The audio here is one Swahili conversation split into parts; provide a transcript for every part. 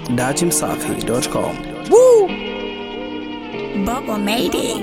dachimsafi.com. Woo! Bubba made it.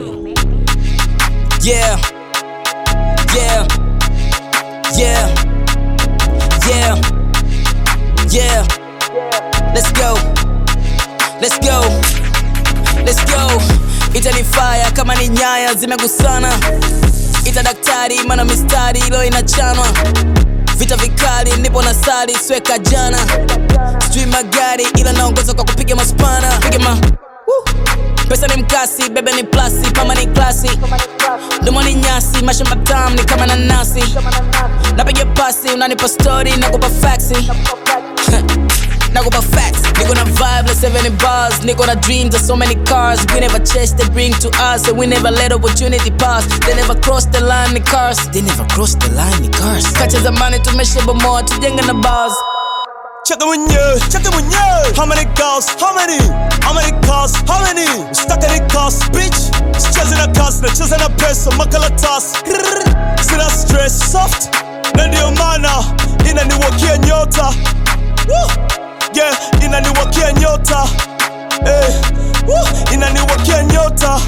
Yeah. Yeah. Yeah. Yeah. Yeah. Let's go. Let's go. Let's go. Itani fire kama ni nyaya zimegusana. Ita daktari mana mistari ilo inachanwa. Vita vikali nipo na sali sweka jana. Sijui magari ila naongoza kwa kupiga maspana. Piga ma pesa ni mkasi, bebe ni plasi, kama ni klasi. Domo ni nyasi, masha matamu ni kama nanasi. Napiga pasi, unanipa story, nakupa faxi. Nakupa facts, niko na vibe like 70 bars. Niko na dreams of so many cars. We never chase, they bring to us. And we never let opportunity pass. They never cross the line, the cars. They never cross the line, the cars. Kacha zamani tumeshabomoa, tujenga na bars. Check it when you. How many girls? How many? How many cars? How many? Stuck in the cars, bitch. Chasing a cars, chasing a peso, makala toss. Sina stress, soft. Ndio maana inaniwakia nyota. Woo! Yeah, inaniwakia nyota. Inaniwakia nyota.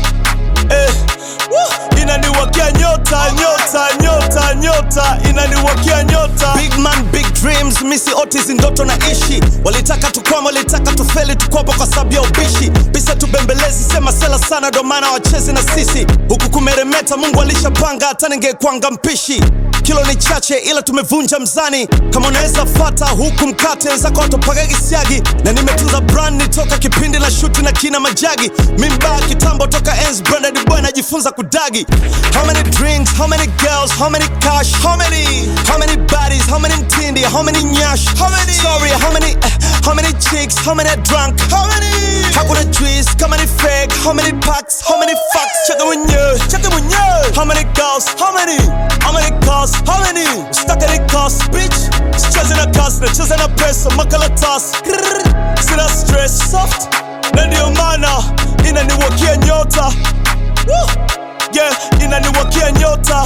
Inaniwakia nyota, nyota, inaniwakia nyota. Big man, big dreams, misi otis ndoto na ishi. Walitaka tukwama, walitaka tufeli, tukwapo kwa sababu ya ubishi. Bisa tubembelezi, sema sela sana, domana wachezi na sisi. Huku kumeremeta, Mungu alishapanga, hata ningekwanga mpishi. Kilo ni chache ila tumevunja mzani. Kama unaweza fata huku mkate zako watopaga gisiagi. Na nimetunza brand nitoka kipindi la shuti na kina majagi. Mimba kitambo toka ends branded boy najifunza kudagi. How many drinks, how many girls, how many cash, how many bodies, how many mtindi, how many nyash, sorry, how many chicks, how many drunk, hakuna juice, kama ni fake, how many packs, how many fucks, check it when you, how many girls, how many cars, how many, stuck in the cars, bitch, chasing a cars, chasing a peso, makala toss, sina stress, soft, ndio maana inaniwakia nyota. Woo! Yeah, inaniwakia nyota.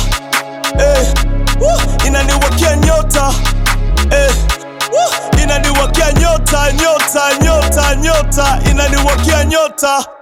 Inaniwakia nyota. Inaniwakia nyota, inaniwakia nyota.